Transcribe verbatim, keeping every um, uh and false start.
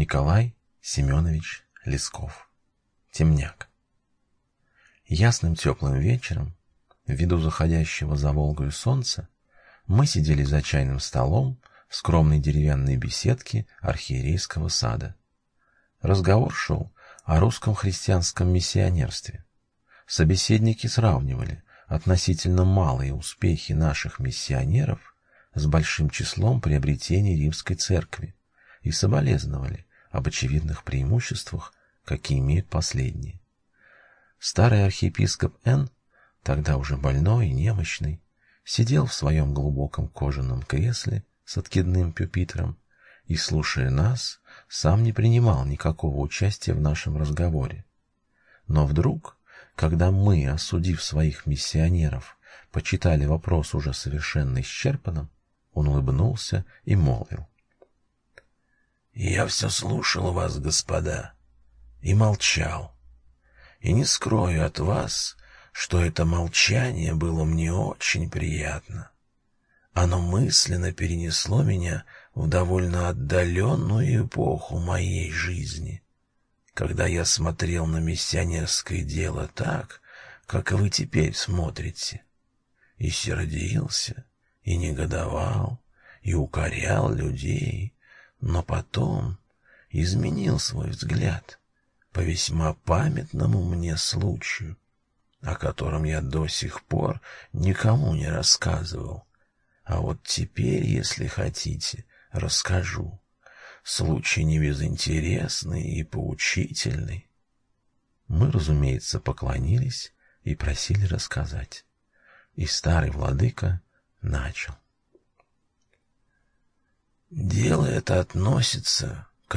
Николай Семенович Лесков. Темняк. Ясным теплым вечером, ввиду заходящего за Волгою солнца, мы сидели за чайным столом в скромной деревянной беседке архиерейского сада. Разговор шел о русском христианском миссионерстве. Собеседники сравнивали относительно малые успехи наших миссионеров с большим числом приобретений римской церкви и соболезновали об очевидных преимуществах, какие имеют последние. Старый архиепископ Н., тогда уже больной и немощный, сидел в своем глубоком кожаном кресле с откидным пюпитром и, слушая нас, сам не принимал никакого участия в нашем разговоре. Но вдруг, когда мы, осудив своих миссионеров, почитали вопрос уже совершенно исчерпанным, он улыбнулся и молвил: «Я все слушал вас, господа, и молчал. И не скрою от вас, что это молчание было мне очень приятно. Оно мысленно перенесло меня в довольно отдаленную эпоху моей жизни, когда я смотрел на миссионерское дело так, как вы теперь смотрите, и сердился, и негодовал, и укорял людей, но потом изменил свой взгляд по весьма памятному мне случаю, о котором я до сих пор никому не рассказывал. А вот теперь, если хотите, расскажу. Случай не безинтересный и поучительный». Мы, разумеется, поклонились и просили рассказать. И старый владыка начал. «Дело это относится